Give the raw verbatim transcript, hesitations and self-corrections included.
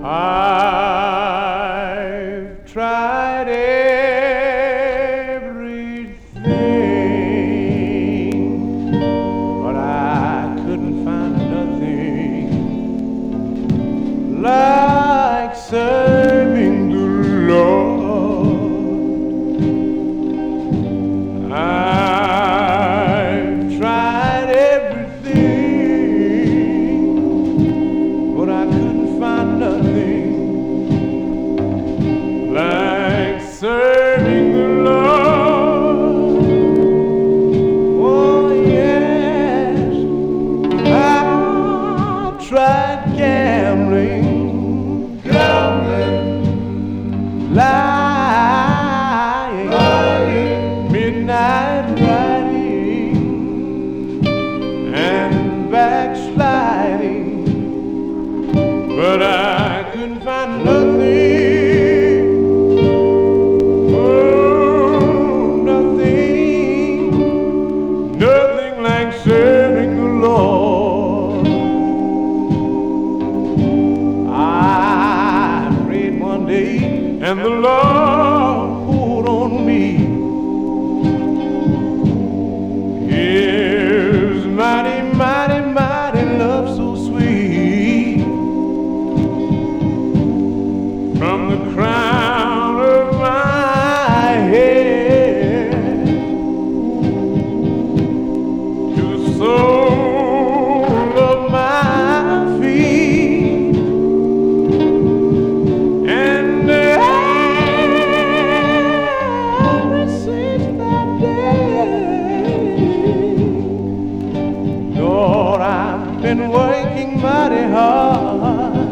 I've tried everything, but I couldn't find nothing like serving the Lord. I've tried everything, but I couldn't find nothing like serving the Lord. Oh yes, I tried gambling, gambling, lying, lying, midnight riding, and backsliding, but I couldn't find nothing. Nothing like serving the Lord. I prayed one day and the Lord pulled on me. His mighty, mighty, mighty love so sweet. From the crown of my head sole of my feet, and ever since that day, Lord, I've been working mighty hard